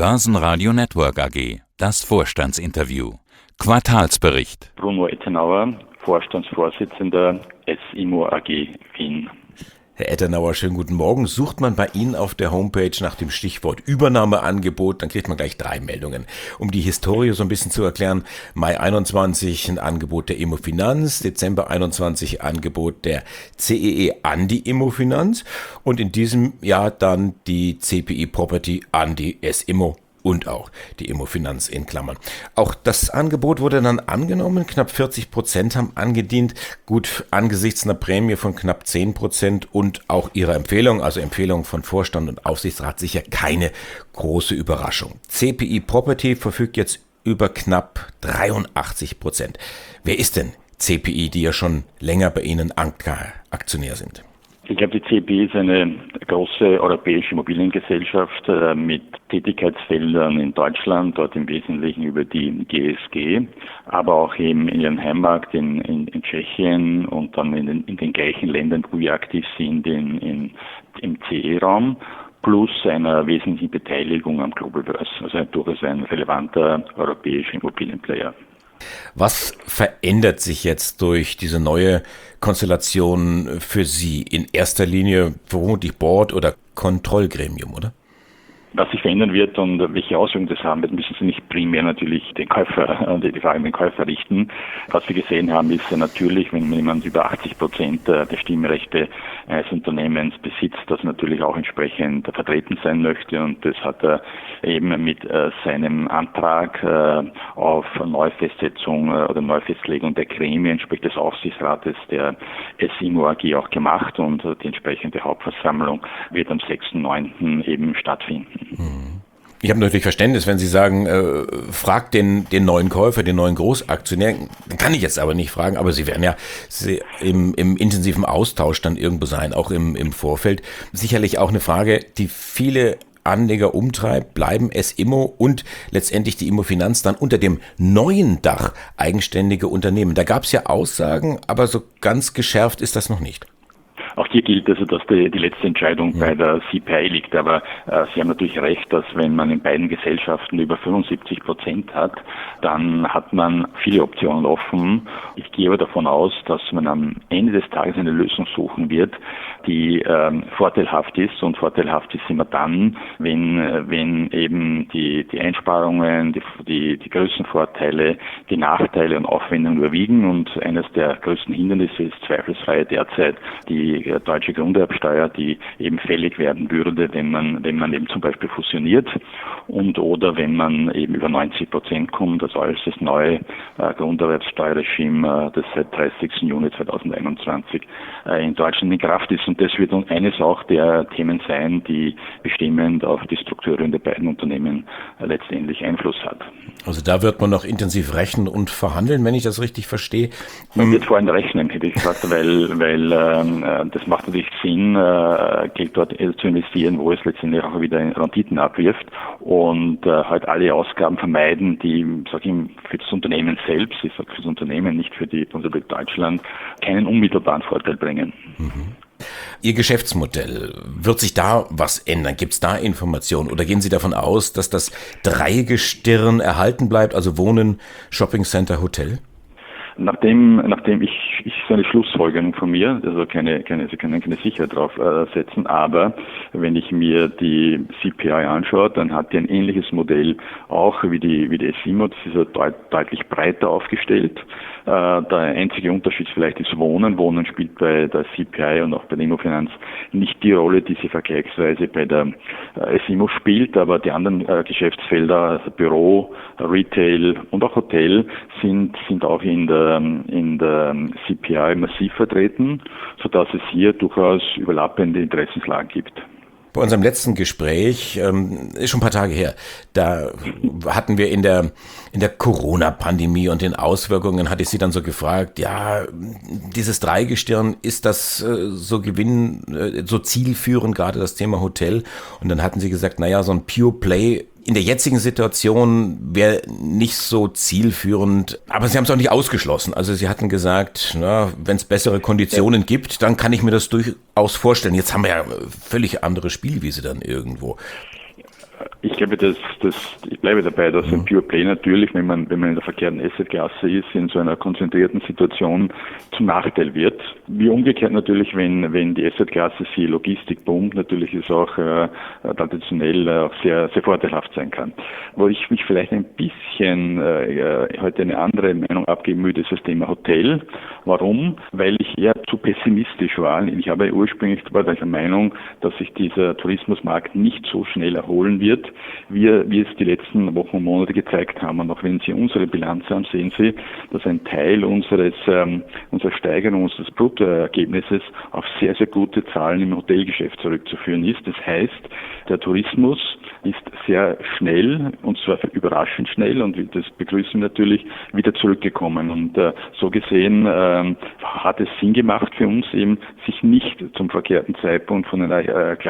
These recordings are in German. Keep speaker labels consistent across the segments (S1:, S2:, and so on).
S1: Börsenradio Network AG, das Vorstandsinterview. Quartalsbericht.
S2: Bruno Ettenauer, Vorstandsvorsitzender S-Immo AG Wien.
S3: Herr Ettenauer, schönen guten Morgen. Sucht man bei Ihnen auf der Homepage nach dem Stichwort Übernahmeangebot, dann kriegt man gleich 3 Meldungen. Um die Historie so ein bisschen zu erklären: Mai 21 ein Angebot der Immofinanz, Dezember 21 Angebot der CEE an die Immofinanz und in diesem Jahr dann die CPI Property an die S-Immo. Und auch die Immofinanz in Klammern. Auch das Angebot wurde dann angenommen. Knapp 40% haben angedient. Gut, angesichts einer Prämie von knapp 10% und auch ihrer Empfehlung, also Empfehlung von Vorstand und Aufsichtsrat, sicher keine große Überraschung. CPI Property verfügt jetzt über knapp 83%. Wer ist denn CPI, die ja schon länger bei Ihnen Anker-Aktionär sind?
S2: Ich glaube, die CPI ist eine große europäische Immobiliengesellschaft mit Tätigkeitsfeldern in Deutschland, dort im Wesentlichen über die GSG, aber auch eben in ihrem Heimmarkt in Tschechien und dann in den gleichen Ländern, wo wir aktiv sind, im CE-Raum, plus einer wesentlichen Beteiligung am Global Börse, also durchaus ein relevanter europäischer Immobilienplayer.
S3: Was verändert sich jetzt durch diese neue Konstellation für Sie? In erster Linie vermutlich Board oder Kontrollgremium, oder?
S2: Was sich verändern wird und welche Auswirkungen das haben wird, müssen Sie nicht primär natürlich die Frage an den Käufer richten. Was wir gesehen haben, ist natürlich, wenn jemand über 80% der Stimmrechte eines Unternehmens besitzt, das natürlich auch entsprechend vertreten sein möchte, und das hat er eben mit seinem Antrag auf Neufestsetzung oder Neufestlegung der Gremien, sprich des Aufsichtsrates der S-Immo AG, auch gemacht, und die entsprechende Hauptversammlung wird am 6.9. eben stattfinden.
S3: Ich habe natürlich Verständnis, wenn Sie sagen, fragt den neuen Käufer, den neuen Großaktionär. Dann kann ich jetzt aber nicht fragen, aber Sie werden ja im intensiven Austausch dann irgendwo sein, auch im Vorfeld. Sicherlich auch eine Frage, die viele Anleger umtreibt: Bleiben S-Immo und letztendlich die Immofinanz dann unter dem neuen Dach eigenständige Unternehmen? Da gab es ja Aussagen, aber so ganz geschärft ist das noch nicht.
S2: Auch hier gilt also, dass die letzte Entscheidung bei der CPI liegt. Aber Sie haben natürlich recht, dass wenn man in beiden Gesellschaften über 75% hat, dann hat man viele Optionen offen. Ich gehe aber davon aus, dass man am Ende des Tages eine Lösung suchen wird, die vorteilhaft ist. Und vorteilhaft ist immer dann, wenn eben die Einsparungen, die Größenvorteile, die Nachteile und Aufwendungen überwiegen. Und eines der größten Hindernisse ist zweifelsfrei derzeit die deutsche Grunderwerbsteuer, die eben fällig werden würde, wenn man eben zum Beispiel fusioniert oder wenn man eben über 90% kommt, also als das neue Grunderwerbsteuerregime, das seit 30. Juni 2021 in Deutschland in Kraft ist. Und das wird eines auch der Themen sein, die bestimmend auf die Strukturen der beiden Unternehmen letztendlich Einfluss hat.
S3: Also da wird man noch intensiv rechnen und verhandeln, wenn ich das richtig verstehe.
S2: Man wird vor allem rechnen, hätte ich gesagt, weil das macht natürlich Sinn, Geld dort zu investieren, wo es letztendlich auch wieder Renditen abwirft, und halt alle Ausgaben vermeiden, die, für das Unternehmen selbst, ich sage für das Unternehmen, nicht für die Bundesrepublik Deutschland, keinen unmittelbaren Vorteil bringen.
S3: Ihr Geschäftsmodell, wird sich da was ändern? Gibt es da Informationen? Oder gehen Sie davon aus, dass das Dreigestirn erhalten bleibt, also Wohnen, Shoppingcenter, Hotel?
S2: Nachdem ich so eine Schlussfolgerung von mir, also Sie können keine Sicherheit drauf setzen, aber wenn ich mir die CPI anschaue, dann hat die ein ähnliches Modell auch wie die S-Immo. Das ist ja deutlich breiter aufgestellt. Der einzige Unterschied vielleicht ist Wohnen. Wohnen spielt bei der CPI und auch bei der Immofinanz nicht die Rolle, die sie vergleichsweise bei der S-Immo spielt, aber die anderen Geschäftsfelder, also Büro, Retail und auch Hotel, sind auch in der CPI massiv vertreten, sodass es hier durchaus überlappende Interessenslagen gibt.
S3: Bei unserem letzten Gespräch, ist schon ein paar Tage her, da hatten wir in der Corona-Pandemie und den Auswirkungen, hatte ich Sie dann so gefragt, ja, dieses Dreigestirn, ist das so zielführend, gerade das Thema Hotel? Und dann hatten Sie gesagt, naja, so ein Pure Play in der jetzigen Situation wäre nicht so zielführend, aber Sie haben es auch nicht ausgeschlossen. Also Sie hatten gesagt, wenn es bessere Konditionen gibt, dann kann ich mir das durchaus vorstellen. Jetzt haben wir ja völlig andere Spielwiese dann irgendwo.
S2: Ich glaube, ich bleibe dabei, dass ein Pure Play natürlich, wenn man in der verkehrten Assetklasse ist, in so einer konzentrierten Situation zum Nachteil wird. Wie umgekehrt natürlich, wenn die Assetklasse sie Logistik boomt, natürlich ist auch traditionell auch sehr, sehr vorteilhaft sein kann. Wo ich mich vielleicht ein bisschen heute eine andere Meinung abgeben würde, ist das Thema Hotel. Warum? Weil ich eher zu pessimistisch war. Ich habe ursprünglich war der Meinung, dass sich dieser Tourismusmarkt nicht so schnell erholen wird, wie es die letzten Wochen und Monate gezeigt haben. Und auch wenn Sie unsere Bilanz haben, sehen Sie, dass ein Teil unserer Steigerung unseres Bruttoergebnisses auf sehr, sehr gute Zahlen im Hotelgeschäft zurückzuführen ist. Das heißt, der Tourismus ist sehr schnell, und zwar überraschend schnell, und das begrüßen wir natürlich, wieder zurückgekommen. Und so gesehen hat es Sinn gemacht für uns eben, sich nicht zum verkehrten Zeitpunkt von einer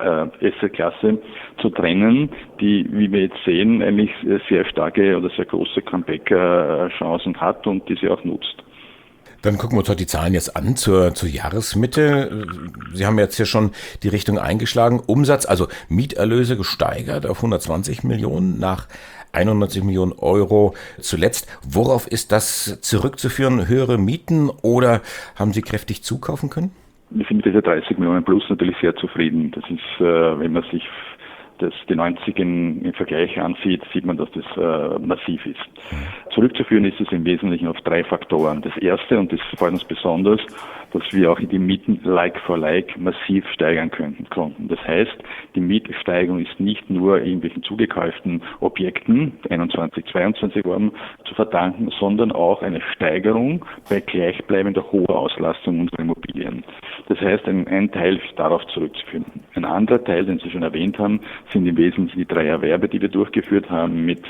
S2: Assetklasse zu trennen, die, wie wir jetzt sehen, eigentlich sehr starke oder sehr große Comeback-Chancen hat und die sie auch nutzt.
S3: Dann gucken wir uns doch die Zahlen jetzt an zur Jahresmitte. Sie haben jetzt hier schon die Richtung eingeschlagen. Umsatz, also Mieterlöse gesteigert auf 120 Millionen nach 91 Millionen Euro zuletzt. Worauf ist das zurückzuführen? Höhere Mieten oder haben Sie kräftig zukaufen können?
S2: Wir sind mit dieser 30 Millionen plus natürlich sehr zufrieden. Das ist, wenn man sich die 90 im Vergleich ansieht, sieht man, dass das massiv ist. Zurückzuführen ist es im Wesentlichen auf 3 Faktoren. Das erste, und das freut uns besonders, dass wir auch die Mieten like for like massiv steigern konnten. Das heißt, die Mietsteigerung ist nicht nur irgendwelchen zugekauften Objekten, 21, 22 Jahren, zu verdanken, sondern auch eine Steigerung bei gleichbleibender hoher Auslastung unserer Immobilien. Das heißt, ein Teil ist darauf zurückzuführen. Ein anderer Teil, den Sie schon erwähnt haben, sind im Wesentlichen die 3 Erwerbe, die wir durchgeführt haben mit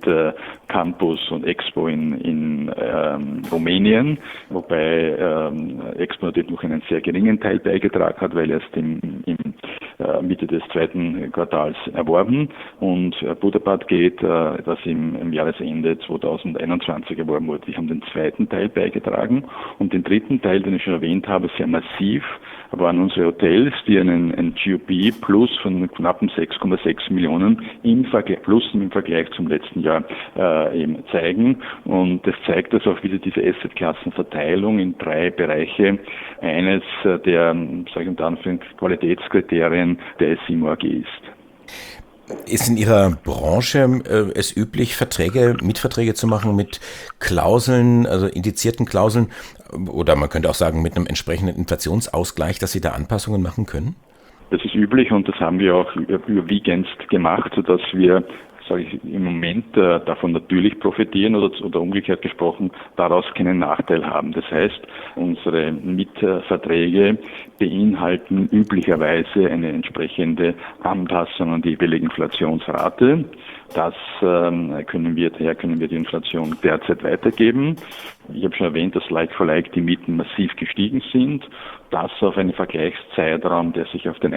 S2: Campus und Expo in Rumänien, wobei Expo natürlich noch einen sehr geringen Teil beigetragen hat, weil erst im Mitte des 2. Quartals erworben, und Budapest geht, das im Jahresende 2021 erworben wurde. Die haben den 2. Teil beigetragen, und den 3. Teil, den ich schon erwähnt habe, sehr massiv, waren unsere Hotels, die einen GOP plus von knappen 6,6 Millionen im Vergleich zum letzten Jahr eben zeigen. Und das zeigt, dass auch wieder diese Assetklassenverteilung in 3 Bereiche eines der, sage ich unter Anführungszeichen, Qualitätskriterien der SIMO AG ist.
S3: Ist in Ihrer Branche es üblich, Mietverträge zu machen mit Klauseln, also indizierten Klauseln, oder man könnte auch sagen mit einem entsprechenden Inflationsausgleich, dass Sie da Anpassungen machen können?
S2: Das ist üblich, und das haben wir auch überwiegend gemacht, sodass wir, sage ich, im Moment davon natürlich profitieren oder umgekehrt gesprochen, daraus keinen Nachteil haben. Das heißt, unsere Mietverträge beinhalten üblicherweise eine entsprechende Anpassung an die jeweilige Inflationsrate. Daher können wir die Inflation derzeit weitergeben. Ich habe schon erwähnt, dass like for like die Mieten massiv gestiegen sind. Das auf einen Vergleichszeitraum, der sich auf den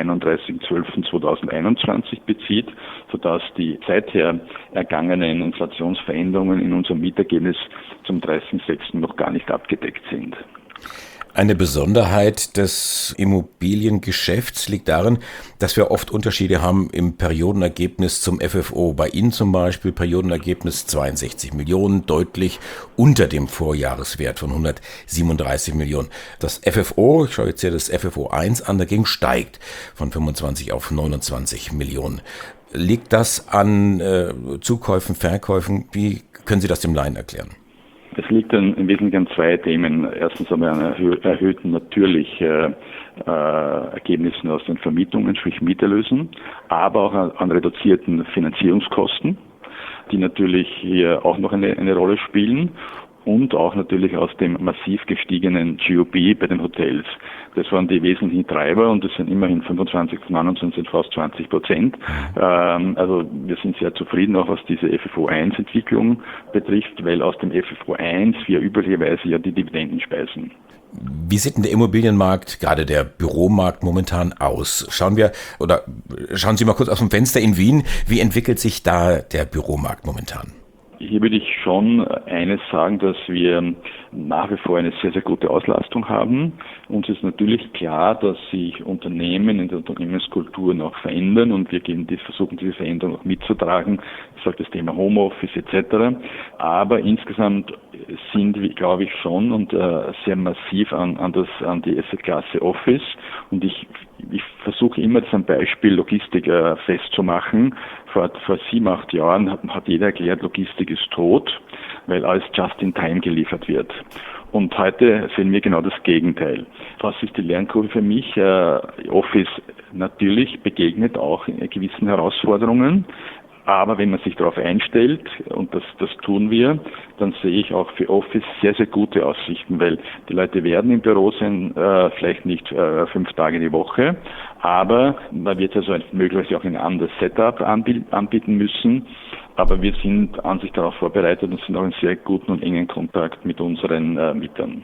S2: 31.12.2021 bezieht, sodass die seither ergangenen Inflationsveränderungen in unserem Mietergebnis zum 30.06. noch gar nicht abgedeckt sind.
S3: Eine Besonderheit des Immobiliengeschäfts liegt darin, dass wir oft Unterschiede haben im Periodenergebnis zum FFO. Bei Ihnen zum Beispiel Periodenergebnis 62 Millionen, deutlich unter dem Vorjahreswert von 137 Millionen. Das FFO, ich schaue jetzt hier das FFO 1 an, dagegen steigt von 25 auf 29 Millionen. Liegt das an Zukäufen, Verkäufen? Wie können Sie das dem Laien erklären?
S2: Es liegt im Wesentlichen an 2 Themen. Erstens haben wir einen erhöhten natürlich Ergebnissen aus den Vermietungen, sprich Mieterlösen, aber auch an reduzierten Finanzierungskosten, die natürlich hier auch noch eine Rolle spielen. Und auch natürlich aus dem massiv gestiegenen GOP bei den Hotels. Das waren die wesentlichen Treiber, und das sind immerhin 25, 29, fast 20%. Also wir sind sehr zufrieden, auch was diese FFO1-Entwicklung betrifft, weil aus dem FFO1 wir üblicherweise ja die Dividenden speisen.
S3: Wie sieht denn der Immobilienmarkt, gerade der Büromarkt momentan aus? Schauen Sie mal kurz aus dem Fenster in Wien. Wie entwickelt sich da der Büromarkt momentan?
S2: Hier würde ich schon eines sagen, dass wir nach wie vor eine sehr, sehr gute Auslastung haben. Uns ist natürlich klar, dass sich Unternehmen in der Unternehmenskultur noch verändern und wir versuchen diese Veränderung auch mitzutragen. Ich sage das Thema Homeoffice etc. Aber insgesamt sind wir, glaube ich, schon und sehr massiv an die Assetklasse Office. Und ich versuche immer, das am Beispiel Logistik festzumachen. Vor 7-8 Jahren hat jeder erklärt, Logistik ist tot, weil alles just in time geliefert wird. Und heute sehen wir genau das Gegenteil. Was ist die Lernkurve für mich? Office natürlich begegnet auch gewissen Herausforderungen. Aber wenn man sich darauf einstellt, und das tun wir, dann sehe ich auch für Office sehr, sehr gute Aussichten, weil die Leute werden im Büro sein, vielleicht nicht 5 Tage die Woche, aber da wird also möglicherweise auch ein anderes Setup anbieten müssen. Aber wir sind an sich darauf vorbereitet und sind auch in sehr guten und engen Kontakt mit unseren Mietern.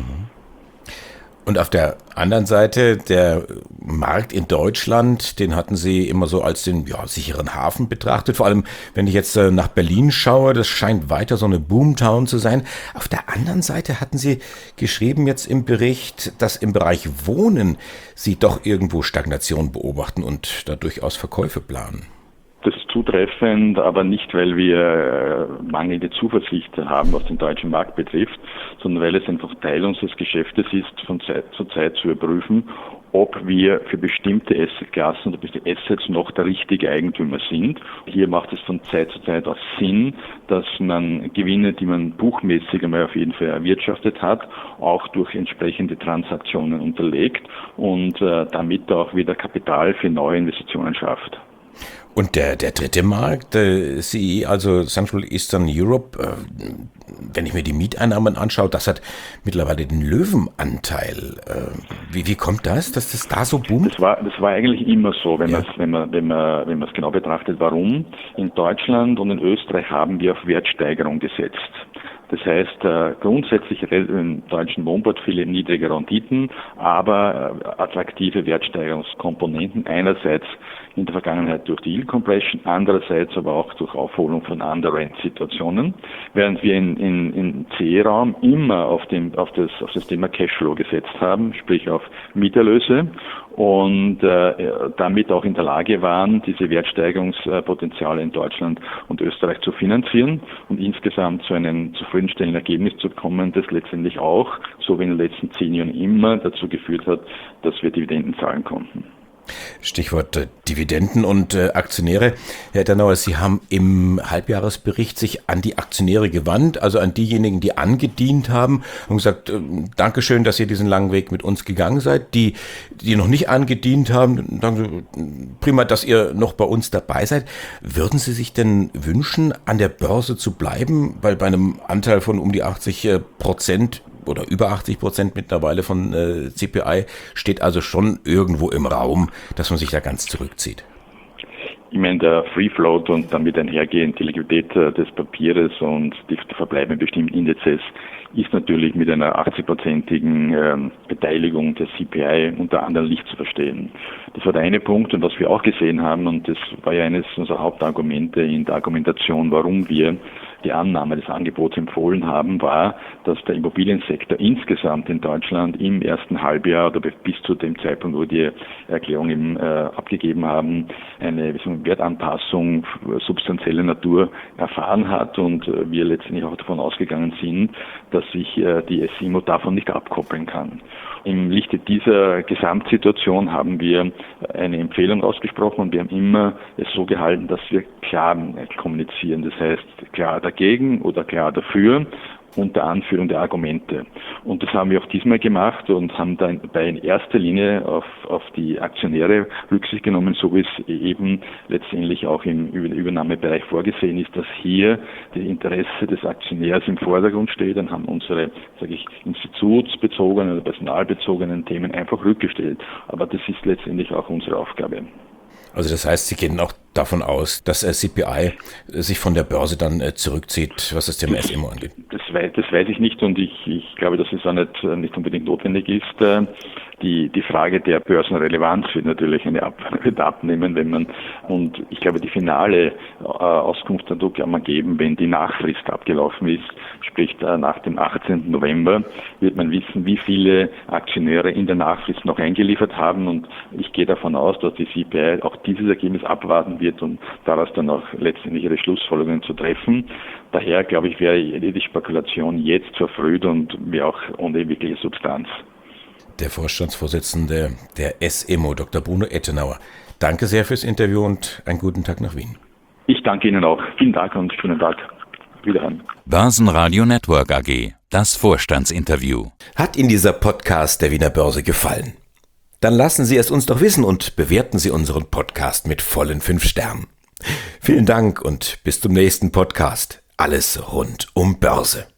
S3: Und auf der anderen Seite, der Markt in Deutschland, den hatten Sie immer so als den sicheren Hafen betrachtet. Vor allem, wenn ich jetzt nach Berlin schaue, das scheint weiter so eine Boomtown zu sein. Auf der anderen Seite hatten Sie geschrieben jetzt im Bericht, dass im Bereich Wohnen Sie doch irgendwo Stagnation beobachten und da durchaus Verkäufe planen.
S2: Das ist zutreffend, aber nicht, weil wir mangelnde Zuversicht haben, was den deutschen Markt betrifft, sondern weil es einfach Teil unseres Geschäftes ist, von Zeit zu Zeit zu überprüfen, ob wir für bestimmte Assetklassen oder bestimmte Assets noch der richtige Eigentümer sind. Hier macht es von Zeit zu Zeit auch Sinn, dass man Gewinne, die man buchmäßig einmal auf jeden Fall erwirtschaftet hat, auch durch entsprechende Transaktionen unterlegt und damit auch wieder Kapital für neue Investitionen schafft.
S3: Und der dritte Markt, CE, also Central Eastern Europe, wenn ich mir die Mieteinnahmen anschaue, das hat mittlerweile den Löwenanteil. Wie kommt das, dass das da so boomt?
S2: Das war eigentlich immer so, wenn man es genau betrachtet. Warum? In Deutschland und in Österreich haben wir auf Wertsteigerung gesetzt. Das heißt, grundsätzlich im deutschen Wohnportfolio niedrige Renditen, aber attraktive Wertsteigerungskomponenten. Einerseits in der Vergangenheit durch die Yield Compression, andererseits aber auch durch Aufholung von Under-Rent-Situationen, während wir in CE-Raum immer auf das Thema Cashflow gesetzt haben, sprich auf Mieterlöse und damit auch in der Lage waren, diese Wertsteigerungspotenziale in Deutschland und Österreich zu finanzieren und insgesamt zu einem zufriedenstellenden Ergebnis zu kommen, das letztendlich auch, so wie in den letzten 10 Jahren immer, dazu geführt hat, dass wir Dividenden zahlen konnten.
S3: Stichwort Dividenden und Aktionäre. Herr Dernauer, Sie haben im Halbjahresbericht sich an die Aktionäre gewandt, also an diejenigen, die angedient haben und gesagt, Dankeschön, dass ihr diesen langen Weg mit uns gegangen seid. Die noch nicht angedient haben, danke, prima, dass ihr noch bei uns dabei seid. Würden Sie sich denn wünschen, an der Börse zu bleiben? Weil bei einem Anteil von um die 80% oder über 80% mittlerweile von CPI steht also schon irgendwo im Raum, dass man sich da ganz zurückzieht.
S2: Ich meine, der Free Float und damit einhergehend die Liquidität des Papieres und die verbleibenden bestimmten Indizes ist natürlich mit einer 80-prozentigen Beteiligung der CPI unter anderem nicht zu verstehen. Das war der eine Punkt, und was wir auch gesehen haben, und das war ja eines unserer Hauptargumente in der Argumentation, warum wir die Annahme des Angebots empfohlen haben, war, dass der Immobiliensektor insgesamt in Deutschland im ersten Halbjahr oder bis zu dem Zeitpunkt, wo wir die Erklärung eben abgegeben haben, eine Wertanpassung substanzieller Natur erfahren hat und wir letztendlich auch davon ausgegangen sind, dass sich die SIMO davon nicht abkoppeln kann. Im Lichte dieser Gesamtsituation haben wir eine Empfehlung ausgesprochen und wir haben immer es so gehalten, dass wir klar kommunizieren. Das heißt, klar dagegen oder klar dafür unter Anführung der Argumente. Und das haben wir auch diesmal gemacht und haben dann in erster Linie auf die Aktionäre Rücksicht genommen, so wie es eben letztendlich auch im Übernahmebereich vorgesehen ist, dass hier das Interesse des Aktionärs im Vordergrund steht. Dann haben unsere, institutsbezogenen oder personalbezogenen Themen einfach rückgestellt. Aber das ist letztendlich auch unsere Aufgabe.
S3: Also das heißt, Sie gehen auch davon aus, dass CPI sich von der Börse dann zurückzieht, was das Thema SIMO angeht?
S2: Das weiß ich nicht und ich glaube, dass es auch nicht unbedingt notwendig ist. Die Frage der Börsenrelevanz wird natürlich wird abnehmen, und ich glaube, die finale Auskunft dazu kann man geben, wenn die Nachfrist abgelaufen ist, sprich nach dem 18. November, wird man wissen, wie viele Aktionäre in der Nachfrist noch eingeliefert haben, und ich gehe davon aus, dass die CPI auch dieses Ergebnis abwarten wird und daraus dann auch letztendlich ihre Schlussfolgerungen zu treffen. Daher, glaube ich, wäre jede Spekulation jetzt verfrüht und wäre auch ohne wirkliche Substanz.
S3: Der Vorstandsvorsitzende der SEMO, Dr. Bruno Ettenauer. Danke sehr fürs Interview und einen guten Tag nach Wien.
S2: Ich danke Ihnen auch. Vielen Dank und schönen Tag. Wiederhören.
S1: Börsenradio Network AG, das Vorstandsinterview.
S3: Hat Ihnen dieser Podcast der Wiener Börse gefallen? Dann lassen Sie es uns doch wissen und bewerten Sie unseren Podcast mit vollen 5 Sternen. Vielen Dank und bis zum nächsten Podcast. Alles rund um Börse.